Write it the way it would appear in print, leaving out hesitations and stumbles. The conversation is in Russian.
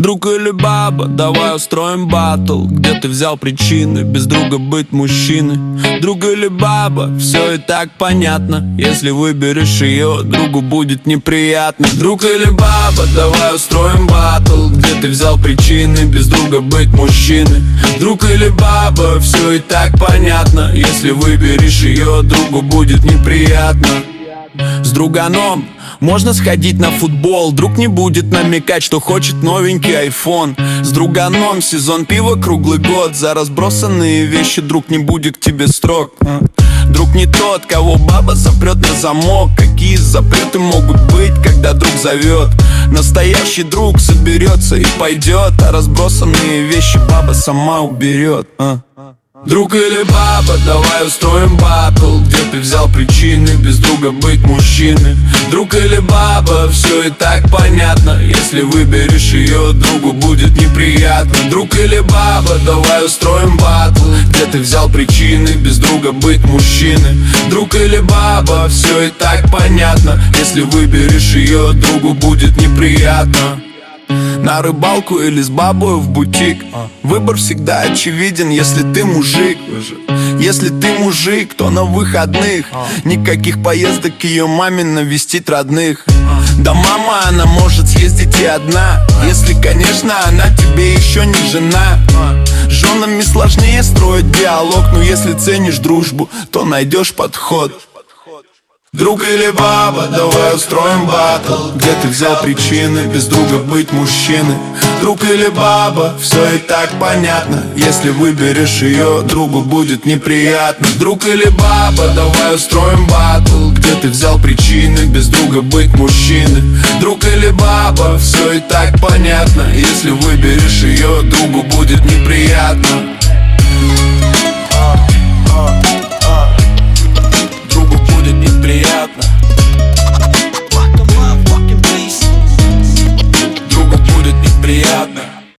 Друг или баба, давай устроим батл. Где ты взял причины без друга быть мужчиной? Друг или баба, все и так понятно. Если выберешь ее, другу будет неприятно. Друг или баба, давай устроим батл. Где ты взял причины без друга быть мужчиной? Друг или баба, все и так понятно. Если выберешь ее, другу будет неприятно. С друганом можно сходить на футбол. Друг не будет намекать, что хочет новенький айфон. С друганом сезон пива круглый год. За разбросанные вещи друг не будет к тебе строг. Друг не тот, кого баба запрет на замок. Какие запреты могут быть, когда друг зовет? Настоящий друг соберется и пойдет, а разбросанные вещи баба сама уберет. Друг или баба, давай устроим батл. Где ты взял причины без друга быть мужчиной? Друг или баба, все и так понятно. Если выберешь ее, другу будет неприятно. Друг или баба, давай устроим батл. Где ты взял причины без друга быть мужчиной? Друг или баба, все и так понятно. Если выберешь ее, другу будет неприятно. На рыбалку или с бабой в бутик. Выбор всегда очевиден, если ты мужик. Если ты мужик, то на выходных никаких поездок к ее маме навестить родных. Да мама, она может съездить и одна, если, конечно, она тебе еще не жена. С женами сложнее строить диалог, но если ценишь дружбу, то найдешь подход. Друг или баба, давай устроим батл. Где ты взял причины без друга быть мужчиной? Друг или баба, все и так понятно. Если выберешь ее, другу будет неприятно. Друг или баба, давай устроим батл. Где ты взял причины без друга быть мужчиной? Друг или баба, все и так понятно. Если выберешь ее, другу будет неприятно.